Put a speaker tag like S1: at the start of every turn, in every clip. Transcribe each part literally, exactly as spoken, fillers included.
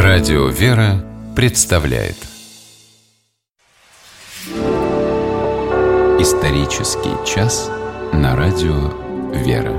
S1: Радио «Вера» представляет Исторический час на Радио «Вера».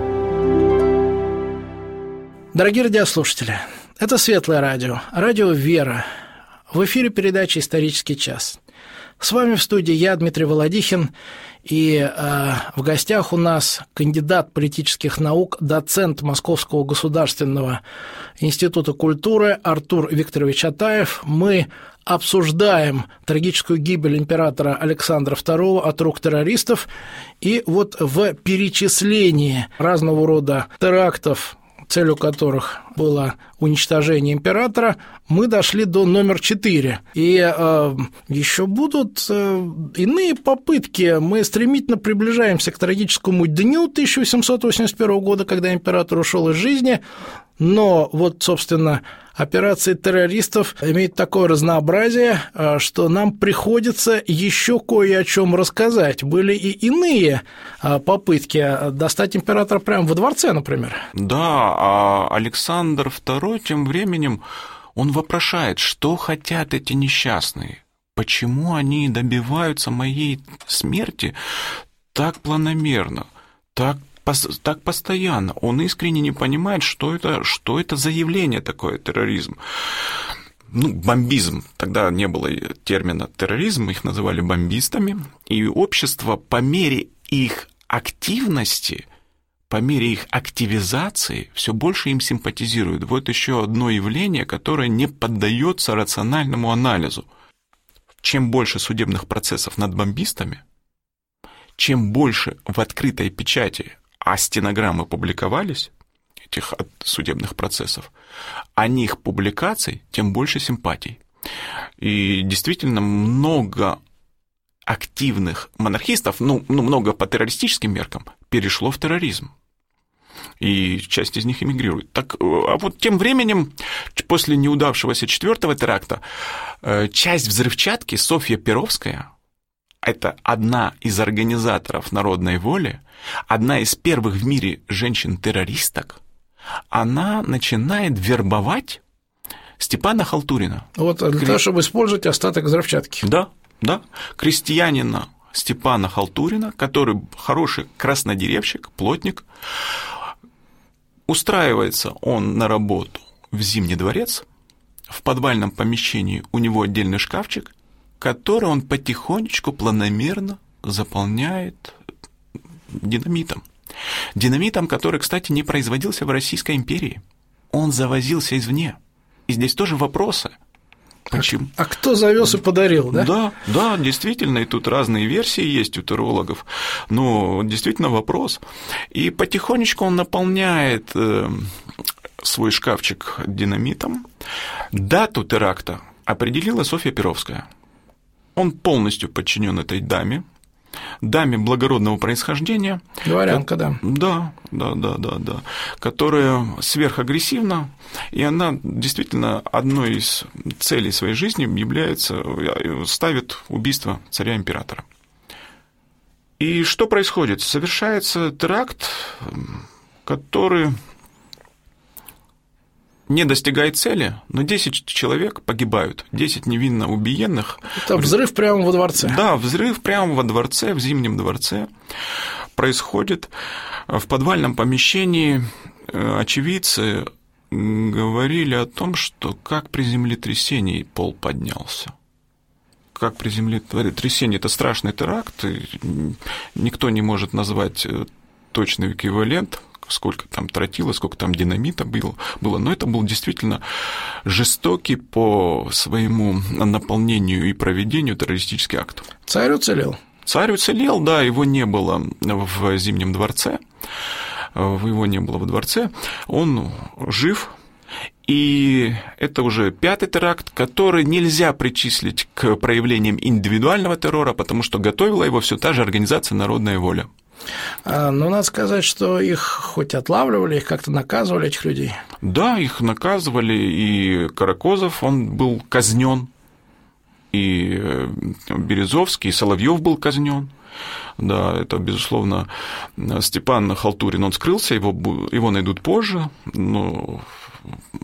S2: Дорогие радиослушатели, это Светлое радио, Радио «Вера». В эфире передача «Исторический час». С вами в студии я, Дмитрий Володихин, и э, в гостях у нас кандидат политических наук, доцент Московского государственного института культуры Артур Викторович Атаев. Мы обсуждаем трагическую гибель императора Александра второго от рук террористов, и вот в перечислении разного рода терактов, целью которых было уничтожение императора, мы дошли до номер четыре. И э, еще будут э, иные попытки. Мы стремительно приближаемся к трагическому дню тысяча восемьсот восемьдесят первого года, когда император ушел из жизни. Но вот, собственно, операции террористов имеют такое разнообразие, что нам приходится еще кое о чем рассказать. Были и иные попытки достать императора прямо во дворце, например.
S3: Да, а Александр второй тем временем, он вопрошает, что хотят эти несчастные, почему они добиваются моей смерти так планомерно, так так постоянно. Он искренне не понимает, что это, что это за явление такое, терроризм. Ну, бомбизм. Тогда не было термина терроризм, их называли бомбистами. И общество по мере их активности, по мере их активизации, все больше им симпатизирует. Вот еще одно явление, которое не поддается рациональному анализу. Чем больше судебных процессов над бомбистами, чем больше в открытой печати, а стенограммы публиковались, этих судебных процессов, а них публикаций, тем больше симпатий. И действительно много активных монархистов, ну, ну много по террористическим меркам, перешло в терроризм. И часть из них эмигрирует. Так, а вот тем временем, после неудавшегося четвертого теракта, часть взрывчатки, Софья Перовская, это одна из организаторов народной воли, одна из первых в мире женщин-террористок, она начинает вербовать Степана Халтурина.
S2: Вот для Кре... того, чтобы использовать остаток взрывчатки.
S3: Да, да. Крестьянина Степана Халтурина, который хороший краснодеревщик, плотник. Устраивается он на работу в Зимний дворец, в подвальном помещении у него отдельный шкафчик, который он потихонечку, планомерно заполняет динамитом. Динамитом, который, кстати, не производился в Российской империи. Он завозился извне. И здесь тоже вопросы. Почему?
S2: А, а кто завез и подарил, да?
S3: Да, да, действительно, и тут разные версии есть у террологов, но действительно вопрос. И потихонечку он наполняет свой шкафчик динамитом. Дату теракта определила Софья Перовская. Он полностью подчинен этой даме, даме благородного происхождения.
S2: Дворянка, да.
S3: Да, да, да, да, да. Которая сверхагрессивна, и она действительно одной из целей своей жизни является, ставит убийство царя-императора. И что происходит? Совершается теракт, который не достигает цели, но десять человек погибают, десять невинно убиенных.
S2: Это взрыв прямо во дворце.
S3: Да, взрыв прямо во дворце, в Зимнем дворце происходит. В подвальном помещении очевидцы говорили о том, что как при землетрясении пол поднялся. Как при землетрясении, это страшный теракт, и никто не может назвать точный эквивалент, сколько там тротила, сколько там динамита было, было, но это был действительно жестокий по своему наполнению и проведению террористический акт.
S2: Царь уцелел?
S3: Царь уцелел, да, его не было в Зимнем дворце, его не было во дворце, он жив, и это уже пятый теракт, который нельзя причислить к проявлениям индивидуального террора, потому что готовила его все та же организация «Народная воля».
S2: Но надо сказать, что их хоть отлавливали, их как-то наказывали, этих людей.
S3: Да, их наказывали, и Каракозов, он был казнен, и Березовский, и Соловьев был казнен. Да, это, безусловно, Степан Халтурин, он скрылся, его, его найдут позже, но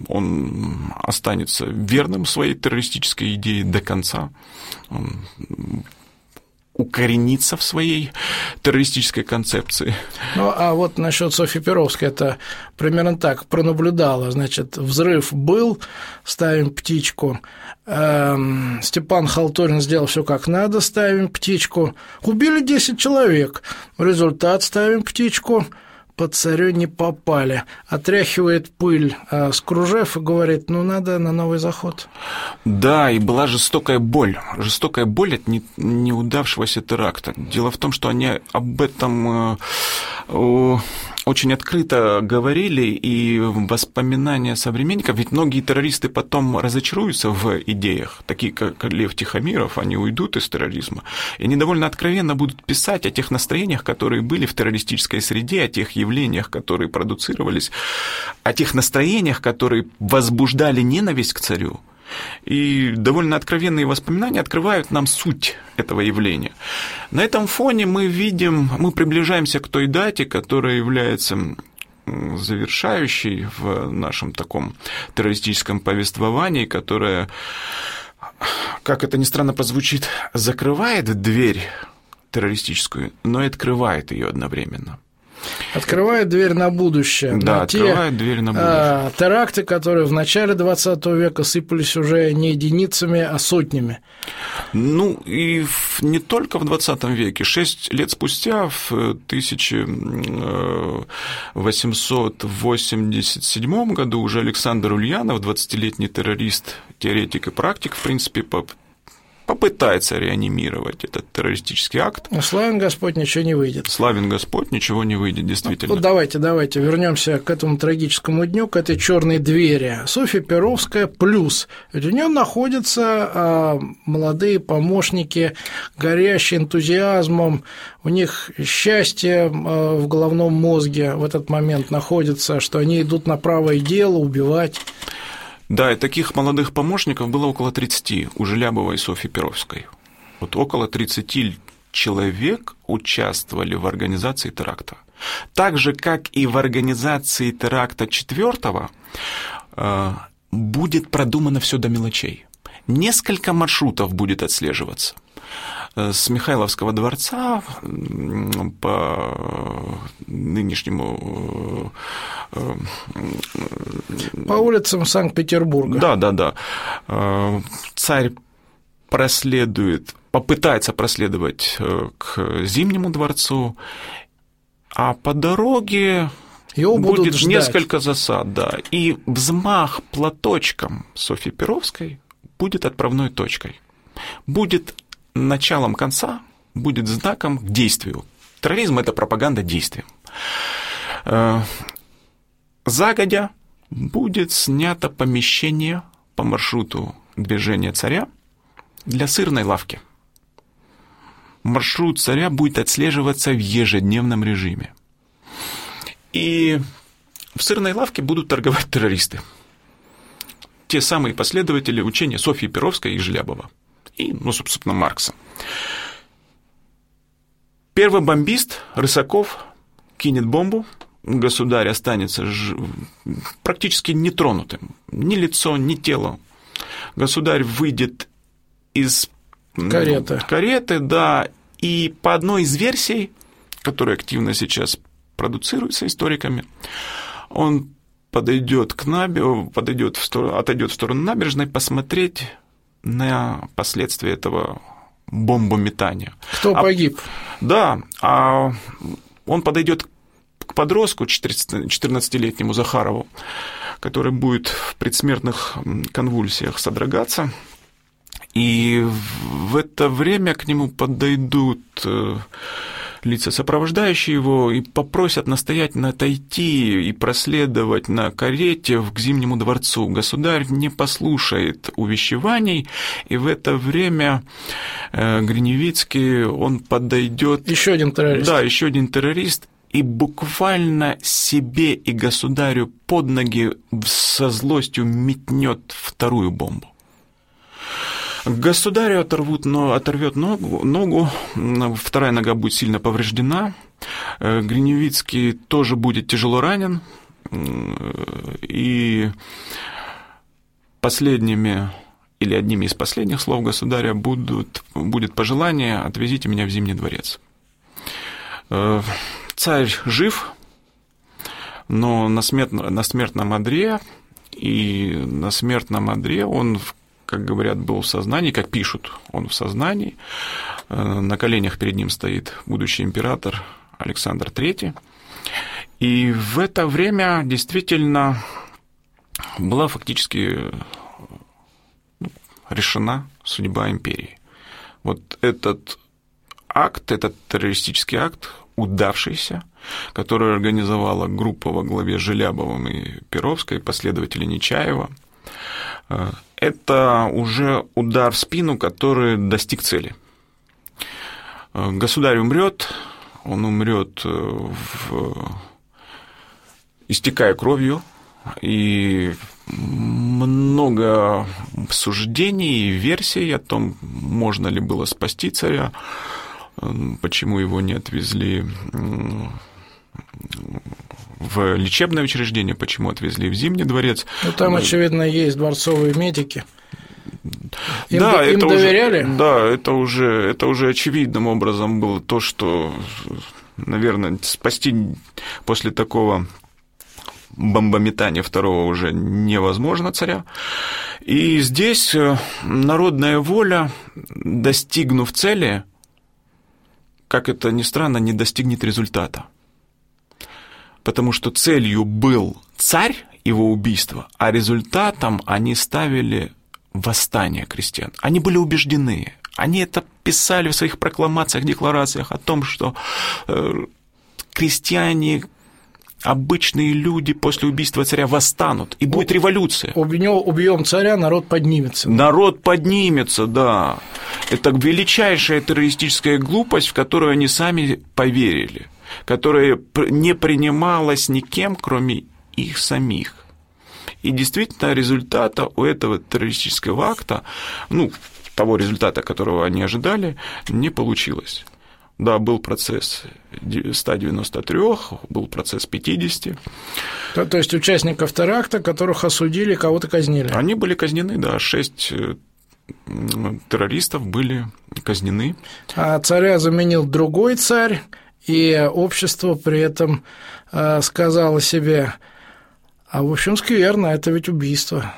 S3: он останется верным своей террористической идее до конца, он укорениться в своей террористической концепции.
S2: Ну, а вот насчет Софьи Перовской, это примерно так, пронаблюдала, значит, взрыв был, ставим птичку, эм, Степан Халтурин сделал все как надо, ставим птичку, убили десять человек, результат ставим птичку, по царю не попали, отряхивает пыль э, с кружев и говорит, ну, надо на новый заход.
S3: Да, и была жестокая боль, жестокая боль от не, неудавшегося теракта. Дело в том, что они об этом э, очень открыто говорили, и воспоминания современников, ведь многие террористы потом разочаруются в идеях, такие как Лев Тихомиров, они уйдут из терроризма, и они довольно откровенно будут писать о тех настроениях, которые были в террористической среде, о тех явлениях, которые продуцировались, о тех настроениях, которые возбуждали ненависть к царю. И довольно откровенные воспоминания открывают нам суть этого явления. На этом фоне мы видим, мы приближаемся к той дате, которая является завершающей в нашем таком террористическом повествовании, которая, как это ни странно прозвучит, закрывает дверь террористическую, но и открывает ее одновременно.
S2: Открывает дверь на будущее.
S3: Да,
S2: на
S3: открывает те, дверь на будущее.
S2: А, теракты, которые в начале двадцатого века сыпались уже не единицами, а сотнями.
S3: Ну, и не только в двадцатом веке. Шесть лет спустя, в тысяча восемьсот восемьдесят седьмом году, уже Александр Ульянов, двадцатилетний террорист, теоретик и практик, в принципе, попытается реанимировать этот террористический акт.
S2: Но славен Господь, ничего не выйдет.
S3: Славен Господь, ничего не выйдет, действительно.
S2: Ну, давайте, давайте вернемся к этому трагическому дню, к этой черной двери. Софья Перовская плюс. Ведь у нее находятся а, молодые помощники, горящие энтузиазмом, у них счастье а, в головном мозге в этот момент находится, что они идут на правое дело убивать.
S3: Да, и таких молодых помощников было около тридцати у Желябова и Софьи Перовской. Вот около тридцати человек участвовали в организации теракта. Так же, как и в организации теракта четвертого, будет продумано все до мелочей. Несколько маршрутов будет отслеживаться. С Михайловского дворца по нынешнему...
S2: По улицам Санкт-Петербурга.
S3: Да, да, да. Царь проследует, попытается проследовать к Зимнему дворцу, а по дороге
S2: его
S3: будет
S2: ждать.
S3: Несколько засад, да. И взмах платочком Софьи Перовской будет отправной точкой. Будет началом конца, будет знаком к действию. Терроризм – это пропаганда действием. Загодя будет снято помещение по маршруту движения царя для сырной лавки. Маршрут царя будет отслеживаться в ежедневном режиме. И в сырной лавке будут торговать террористы. Те самые последователи учения Софьи Перовской и Желябова. И, ну, собственно, Маркса. Первый бомбист, Рысаков, кинет бомбу, государь останется ж... практически нетронутым. Ни лицо, ни тело. Государь выйдет из
S2: кареты.
S3: кареты, да, и по одной из версий, которая активно сейчас продуцируется историками, он подойдет к набережной, подойдет в сторону, отойдет в сторону набережной посмотреть на последствия этого бомбометания.
S2: Кто а, погиб?
S3: Да, а он подойдет к подростку, четырнадцатилетнему Захарову, который будет в предсмертных конвульсиях содрогаться, и в это время к нему подойдут лица, сопровождающие его, и попросят настоятельно отойти и проследовать на карете к Зимнему дворцу. Государь не послушает увещеваний, и в это время Гриневицкий, он подойдет.
S2: Еще один террорист.
S3: Да, еще один террорист, и буквально себе и государю под ноги со злостью метнет вторую бомбу. Государю оторвут, но оторвет ногу, ногу, вторая нога будет сильно повреждена, Гриневицкий тоже будет тяжело ранен, и последними или одними из последних слов государя будут, будет пожелание: «Отвезите меня в Зимний дворец». Царь жив, но на, смерт... на смертном одре, и на смертном одре он, как говорят, был в сознании, как пишут, он в сознании. На коленях перед ним стоит будущий император Александр третий. И в это время действительно была фактически решена судьба империи. Вот этот акт, этот террористический акт, удавшийся, который организовала группа во главе с Желябовым и Перовской, последователи Нечаева, это уже удар в спину, который достиг цели. Государь умрет, он умрет, в... истекая кровью, и много суждений и версий о том, можно ли было спасти царя, почему его не отвезли в лечебное учреждение, почему отвезли в Зимний дворец.
S2: Ну, там, очевидно, есть дворцовые медики. Им,
S3: да,
S2: им
S3: это
S2: доверяли?
S3: Уже, да, это уже, это уже очевидным образом было то, что, наверное, спасти после такого бомбометания второго уже невозможно царя. И здесь народная воля, достигнув цели, как это ни странно, не достигнет результата. Потому что целью был царь, его убийство, а результатом они ставили восстание крестьян. Они были убеждены, они это писали в своих прокламациях, декларациях о том, что крестьяне, обычные люди после убийства царя восстанут, и будет революция.
S2: Убьем царя, народ поднимется.
S3: Народ поднимется, да. Это величайшая террористическая глупость, в которую они сами поверили, которая не принималась никем, кроме их самих. И действительно, результата у этого террористического акта, ну, того результата, которого они ожидали, не получилось. Да, был процесс ста девяноста трёх, был процесс пятидесяти.
S2: То, то есть участников теракта, которых осудили, кого-то казнили?
S3: Они были казнены, да, шесть террористов были казнены.
S2: А царя заменил другой царь, и общество при этом сказало себе: а в общем, скверно, это ведь убийство.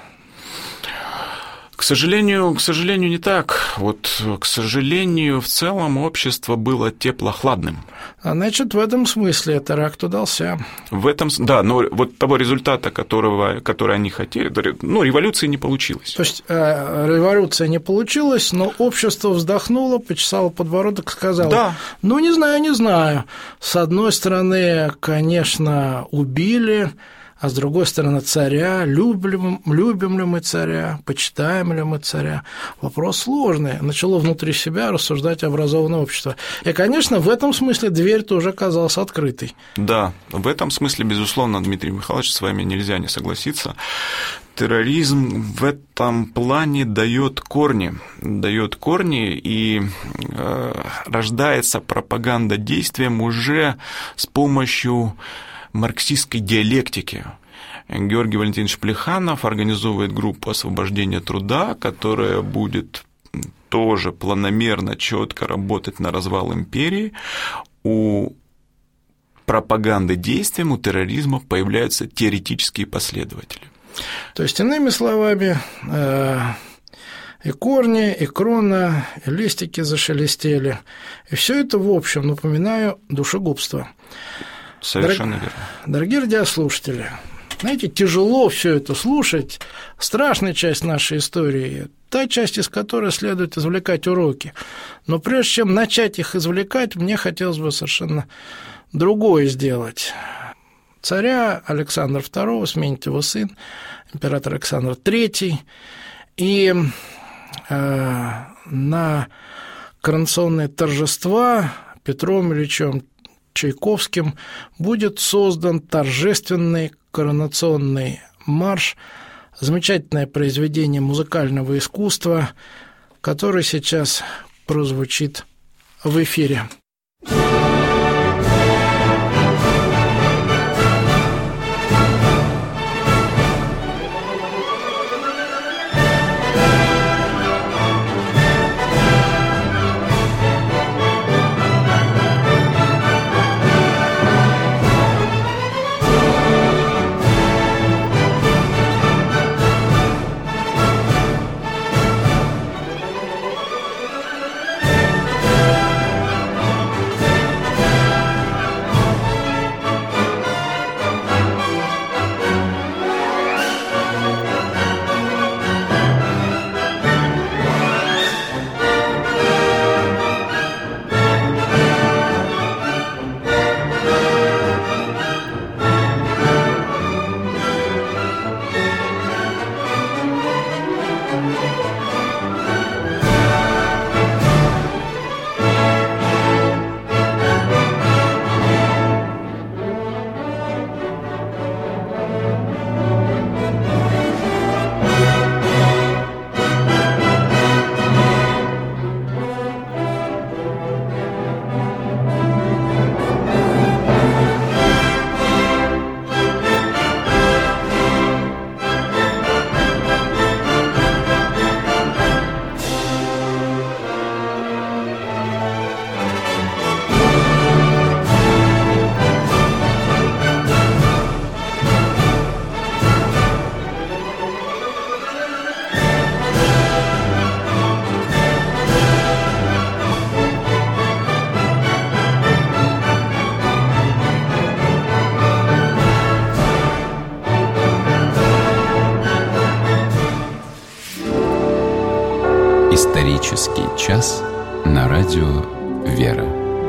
S3: К сожалению, к сожалению, не так. Вот, к сожалению, в целом общество было теплохладным.
S2: А значит, в этом смысле теракт удался.
S3: В этом, да, но вот того результата, которого, который они хотели, ну, революции не получилось.
S2: То есть революция не получилась, но общество вздохнуло, почесало подбородок, сказало: да. Ну, не знаю, не знаю. С одной стороны, конечно, убили, а с другой стороны, царя, любим, любим ли мы царя, почитаем ли мы царя. Вопрос сложный. Начало внутри себя рассуждать образованное общество. И, конечно, в этом смысле дверь тоже оказалась открытой.
S3: Да, в этом смысле, безусловно, Дмитрий Михайлович, с вами нельзя не согласиться. Терроризм в этом плане дает корни, дает корни, и э, рождается пропаганда действием уже с помощью марксистской диалектики. Георгий Валентинович Плеханов организовывает группу освобождения труда, которая будет тоже планомерно, четко работать на развал империи. У пропаганды действием, у терроризма появляются теоретические последователи.
S2: То есть, иными словами, и корни, и крона, и листики зашелестели. И все это, в общем, напоминаю, душегубство.
S3: Совершенно
S2: Дорог...
S3: верно.
S2: Дорогие радиослушатели, знаете, тяжело все это слушать, страшная часть нашей истории, та часть, из которой следует извлекать уроки. Но прежде чем начать их извлекать, мне хотелось бы совершенно другое сделать. Царя Александра второго сменит его сын, император Александр третий, и э, на коронационные торжества Петром Ильичем Чайковским будет создан торжественный коронационный марш, замечательное произведение музыкального искусства, который сейчас прозвучит в эфире.
S1: Исторический час на радио «Вера».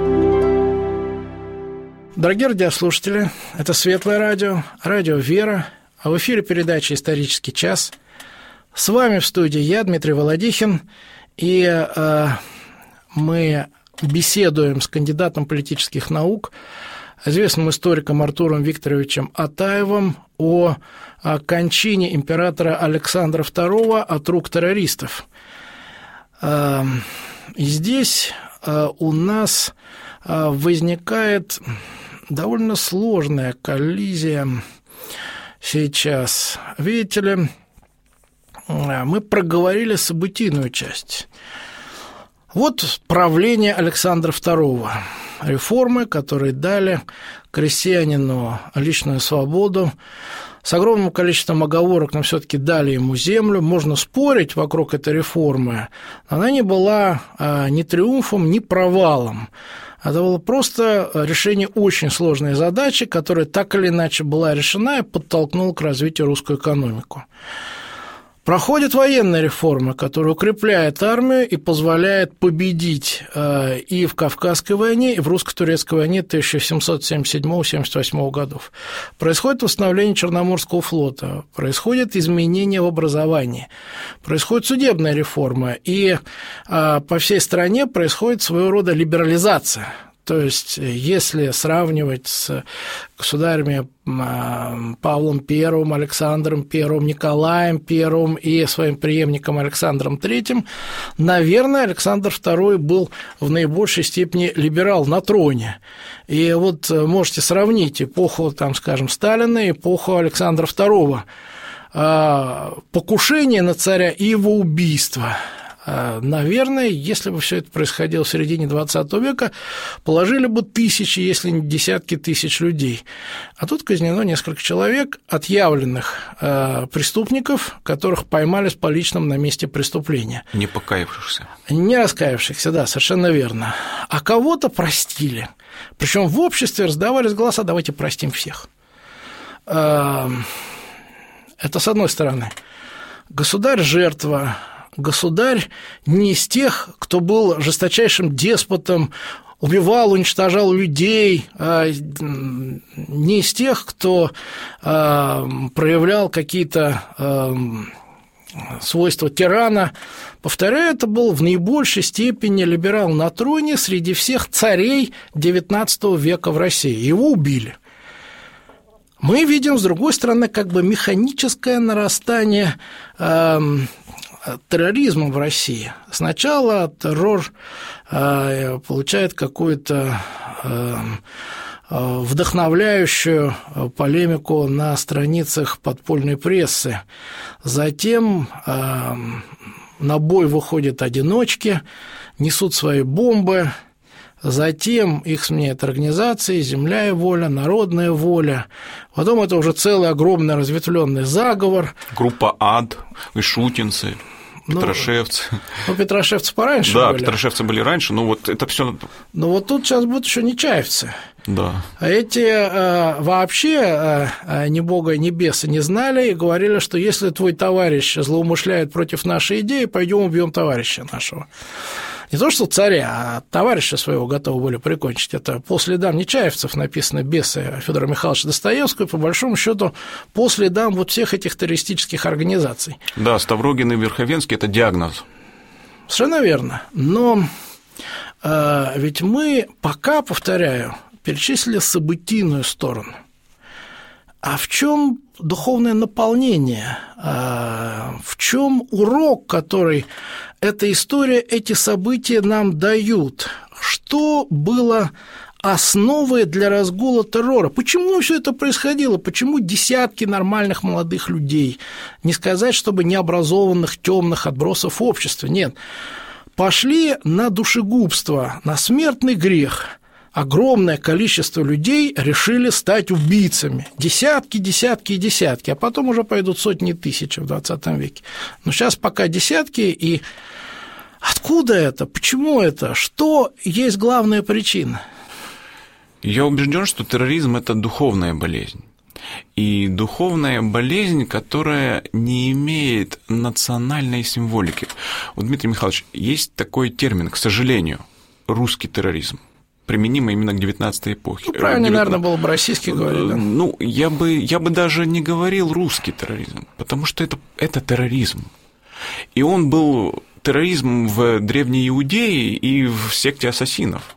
S2: Дорогие радиослушатели, это Светлое радио, радио «Вера», а в эфире передача «Исторический час». С вами в студии я, Дмитрий Володихин, и э, мы беседуем с кандидатом политических наук, известным историком Артуром Викторовичем Атаевым о, о кончине императора Александра второго от рук террористов. Э, и здесь э, у нас э, возникает довольно сложная коллизия сейчас. Видите ли, мы проговорили событийную часть. Вот правление Александра второго, реформы, которые дали крестьянину личную свободу, с огромным количеством оговорок, но все-таки дали ему землю. Можно спорить вокруг этой реформы, но она не была ни триумфом, ни провалом. Это было просто решение очень сложной задачи, которая так или иначе была решена и подтолкнула к развитию русскую экономику. Проходит военная реформа, которая укрепляет армию и позволяет победить и в Кавказской войне, и в русско-турецкой войне тысяча семьсот семьдесят седьмого — семьдесят восьмого годов. Происходит восстановление Черноморского флота, происходит изменение в образовании, происходит судебная реформа, и по всей стране происходит своего рода либерализация. То есть, если сравнивать с государями Павлом Первым, Александром Первым, Николаем Первым и своим преемником Александром Третьим, наверное, Александр второй был в наибольшей степени либерал на троне. И вот можете сравнить эпоху, там, скажем, Сталина и эпоху Александра второго. Покушение на царя и его убийство. Наверное, если бы все это происходило в середине двадцатого века, положили бы тысячи, если не десятки тысяч людей. А тут казнено несколько человек, отъявленных преступников, которых поймали с поличным на месте преступления.
S3: Не покаявшихся. Не
S2: раскаявшихся, да, совершенно верно. А кого-то простили. Причем в обществе раздавались голоса: давайте простим всех. Это с одной стороны. Государь – жертва. Государь не из тех, кто был жесточайшим деспотом, убивал, уничтожал людей, не из тех, кто проявлял какие-то свойства тирана. Повторяю, это был в наибольшей степени либерал на троне среди всех царей девятнадцатого века в России. Его убили. Мы видим, с другой стороны, как бы механическое нарастание терроризма в России. Сначала террор э, получает какую-то э, вдохновляющую полемику на страницах подпольной прессы. Затем э, на бой выходят одиночки, несут свои бомбы. Затем их сменяют организации, земля и воля, народная воля. Потом это уже целый огромный разветвленный заговор.
S3: Группа ад, ишутинцы, петрошевцы.
S2: Ну, ну петрошевцы пораньше
S3: да,
S2: были. Да,
S3: петрошевцы были раньше, но вот это все.
S2: Но вот тут сейчас будут еще нечаевцы.
S3: Да.
S2: А эти э, вообще э, ни бога, ни беса не знали и говорили, что если твой товарищ злоумышляет против нашей идеи, пойдем убьем товарища нашего. Не то что царя, а товарища своего готовы были прикончить. Это по следам нечаевцев написано «Бесы» Федора Михайловича Достоевского, и по большому счету по следам вот всех этих террористических организаций.
S3: Да, Ставрогин и Верховенский – это диагноз.
S2: Совершенно верно. Но э, ведь мы пока, повторяю, перечислили событийную сторону. А в чем духовное наполнение? В чем урок, который эта история, эти события нам дают? Что было основой для разгула террора? Почему все это происходило? Почему десятки нормальных молодых людей, не сказать, чтобы необразованных, темных отбросов общества, нет, пошли на душегубство, на смертный грех? Огромное количество людей решили стать убийцами. Десятки, десятки и десятки, а потом уже пойдут сотни тысяч в двадцатом веке. Но сейчас пока десятки, и откуда это? Почему это? Что есть главная причина?
S3: Я убежден, что терроризм – это духовная болезнь. И духовная болезнь, которая не имеет национальной символики. Вот, Дмитрий Михайлович, есть такой термин, к сожалению, русский терроризм, применимый именно к девятнадцатой эпохе.
S2: Ну, правильно, девятнадцать... наверное, было бы российский говорить. Да?
S3: Ну, я бы, я бы даже не говорил русский терроризм, потому что это, это терроризм. И он был терроризм в Древней Иудее и в секте ассасинов.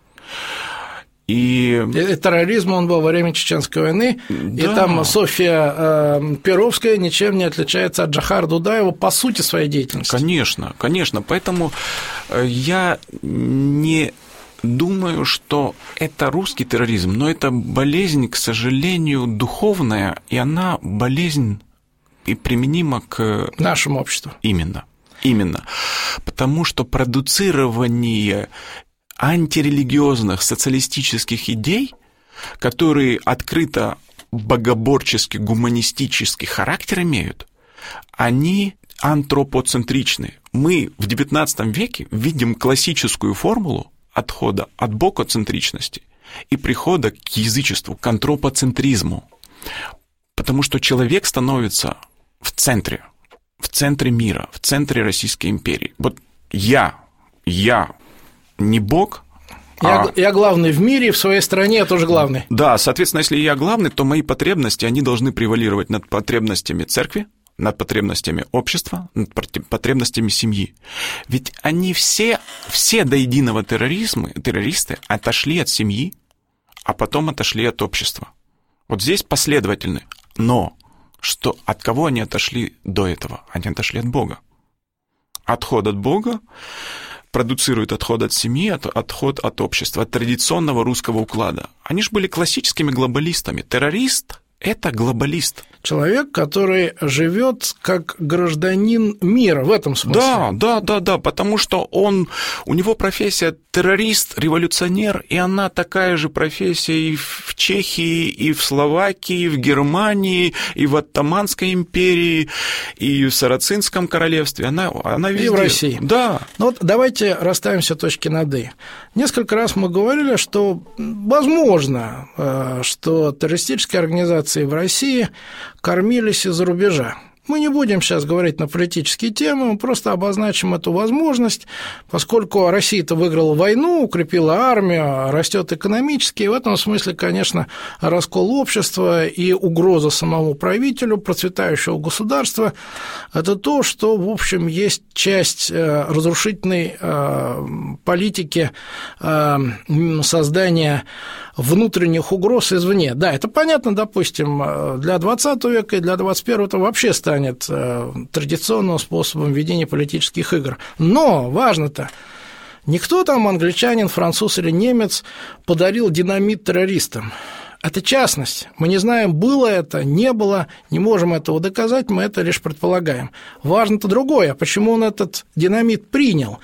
S3: И...
S2: и терроризм он был во время Чеченской войны, да. И там Софья э, Перовская ничем не отличается от Джохара Дудаева по сути своей деятельности.
S3: Конечно, конечно, поэтому я не думаю, что это русский терроризм, но это болезнь, к сожалению, духовная, и она болезнь и применима к
S2: нашему обществу.
S3: Именно, именно, потому что продуцирование антирелигиозных социалистических идей, которые открыто богоборческий, гуманистический характер имеют, они антропоцентричны. Мы в девятнадцатом веке видим классическую формулу отхода от богоцентричности и прихода к язычеству, к антропоцентризму, потому что человек становится в центре, в центре мира, в центре Российской империи. Вот я, я не бог,
S2: я,
S3: а...
S2: я главный в мире, в своей стране я тоже главный.
S3: Да, соответственно, если я главный, то мои потребности, они должны превалировать над потребностями церкви, над потребностями общества, над потребностями семьи. Ведь они все, все до единого терроризма, террористы отошли от семьи, а потом отошли от общества. Вот здесь последовательны. Но что, от кого они отошли до этого? Они отошли от Бога. Отход от Бога продуцирует отход от семьи, отход от общества, от традиционного русского уклада. Они же были классическими глобалистами. Террорист — это глобалист.
S2: Человек, который живет как гражданин мира, в этом смысле.
S3: Да, да, да, да, потому что он, у него профессия террорист, революционер, и она такая же профессия и в Чехии, и в Словакии, и в Германии, и в Оттоманской империи, и в Сарацинском королевстве. Она, она везде.
S2: И в России.
S3: Да.
S2: Ну вот давайте расставим все точки над «и». Несколько раз мы говорили, что возможно, что террористические организации в России кормились из-за рубежа. Мы не будем сейчас говорить на политические темы, мы просто обозначим эту возможность, поскольку Россия-то выиграла войну, укрепила армию, растет экономически, и в этом смысле, конечно, раскол общества и угроза самому правителю процветающего государства – это то, что, в общем, есть часть разрушительной политики создания внутренних угроз извне. Да, это понятно, допустим, для двадцатого века и для двадцать первого это вообще станет традиционным способом ведения политических игр. Но важно-то, никто там, англичанин, француз или немец, подарил динамит террористам. Это частность. Мы не знаем, было это, не было, не можем этого доказать, мы это лишь предполагаем. Важно-то другое, почему он этот динамит принял.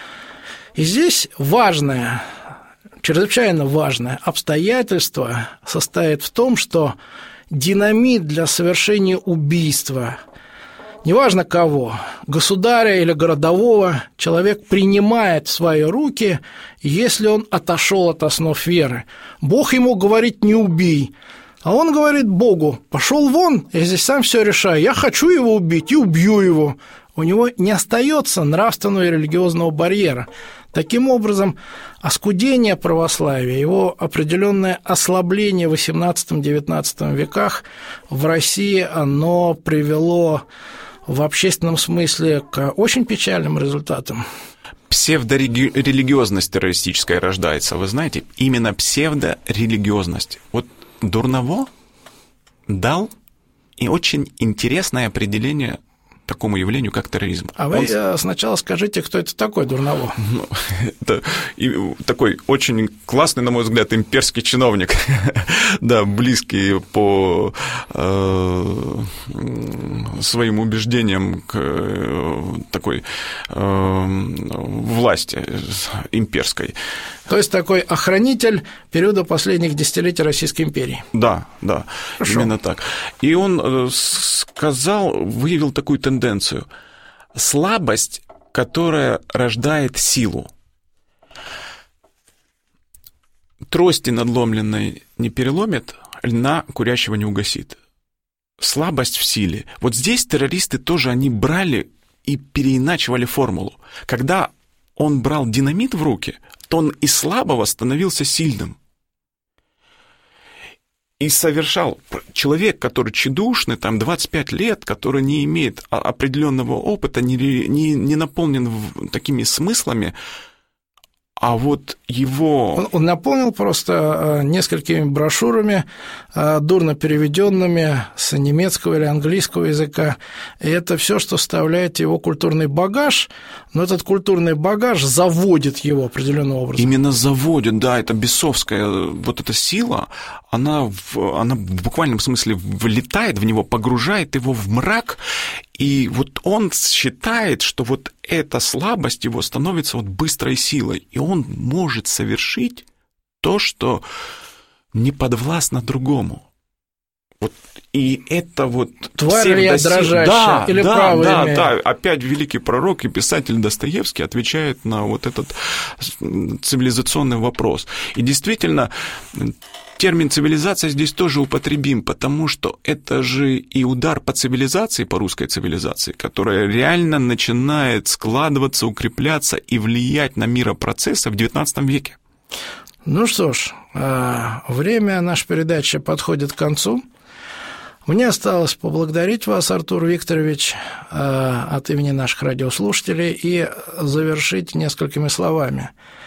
S2: И здесь важное, чрезвычайно важное обстоятельство состоит в том, что динамит для совершения убийства, неважно кого, государя или городового, человек принимает в свои руки, если он отошел от основ веры. Бог ему говорит: не убей, а он говорит Богу: пошел вон, я здесь сам все решаю, я хочу его убить и убью его. У него не остается нравственного и религиозного барьера. Таким образом, оскудение православия, его определенное ослабление в восемнадцатом-девятнадцатом веках в России, оно привело в общественном смысле к очень печальным результатам.
S3: Псевдорелигиозность террористическая рождается, вы знаете, именно псевдорелигиозность. Вот Дурново дал и очень интересное определение такому явлению, как терроризм.
S2: А вы Он... сначала скажите, кто это такой Дурново?
S3: Ну, это такой очень классный, на мой взгляд, имперский чиновник, да, близкий по э, своим убеждениям к такой э, власти имперской.
S2: То есть такой охранитель периода последних десятилетий Российской империи.
S3: Да, да, Хорошо. Именно так. И он сказал, выявил такую тенденцию: слабость, которая рождает силу. Трости надломленной не переломит, льна курящего не угасит. слабость в силе. Вот здесь террористы тоже, они брали и переиначивали формулу. Когда он брал динамит в руки, то он из слабого становился сильным. И совершал человек, который тщедушный, там, двадцать пять лет, который не имеет определенного опыта, не, не, не наполнен такими смыслами, а вот его...
S2: Он, он наполнил просто несколькими брошюрами, дурно переведенными с немецкого или английского языка. И это все, что вставляет его культурный багаж, но этот культурный багаж заводит его определенным образом.
S3: Именно заводит, да, это бесовская вот эта сила, она в, она в буквальном смысле влетает в него, погружает его в мрак, и вот он считает, что вот эта слабость его становится вот быстрой силой, и он может совершить то, что не подвластно другому. Вот, и это вот...
S2: Тварь ли я дрожащая,
S3: да,
S2: или
S3: да,
S2: право
S3: да,
S2: имею?
S3: да, опять великий пророк и писатель Достоевский отвечает на вот этот цивилизационный вопрос. И действительно, термин «цивилизация» здесь тоже употребим, потому что это же и удар по цивилизации, по русской цивилизации, которая реально начинает складываться, укрепляться и влиять на миропроцессы в девятнадцатом веке.
S2: Ну что ж, время нашей передачи подходит к концу. Мне осталось поблагодарить вас, Артур Викторович, от имени наших радиослушателей и завершить несколькими словами.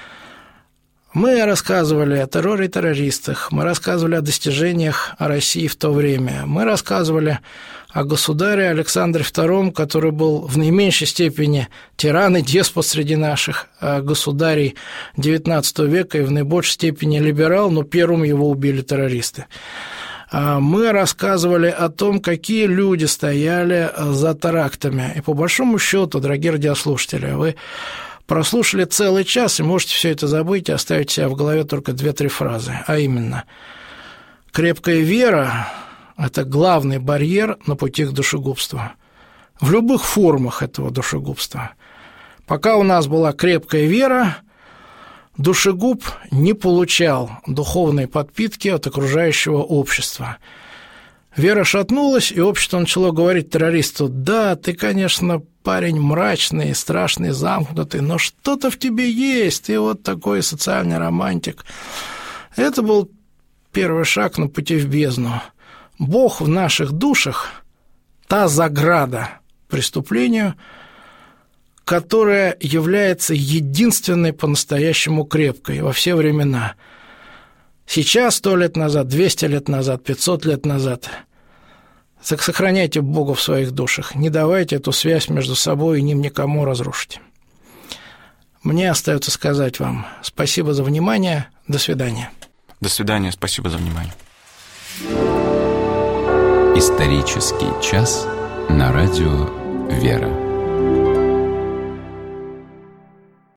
S2: Мы рассказывали о терроре и террористах, мы рассказывали о достижениях России в то время, мы рассказывали о государе Александре втором, который был в наименьшей степени тиран и деспот среди наших государей девятнадцатого века и в наибольшей степени либерал, но первым его убили террористы. Мы рассказывали о том, какие люди стояли за терактами. И по большому счету, дорогие радиослушатели, вы прослушали целый час и можете все это забыть и оставить себе в голове только две-три фразы. А именно, крепкая вера – это главный барьер на пути к душегубству. В любых формах этого душегубства. Пока у нас была крепкая вера, душегуб не получал духовной подпитки от окружающего общества. Вера шатнулась, и общество начало говорить террористу: «Да, ты, конечно, парень мрачный, страшный, замкнутый, но что-то в тебе есть, ты вот такой социальный романтик». Это был первый шаг на пути в бездну. Бог в наших душах – та заграда преступлению, которая является единственной по-настоящему крепкой во все времена. Сейчас, сто лет назад, двести лет назад, пятьсот лет назад. Сохраняйте Бога в своих душах, не давайте эту связь между собой и ним никому разрушить. Мне остается сказать вам спасибо за внимание, до свидания.
S3: До свидания, спасибо за внимание.
S1: Исторический час на радио «Вера».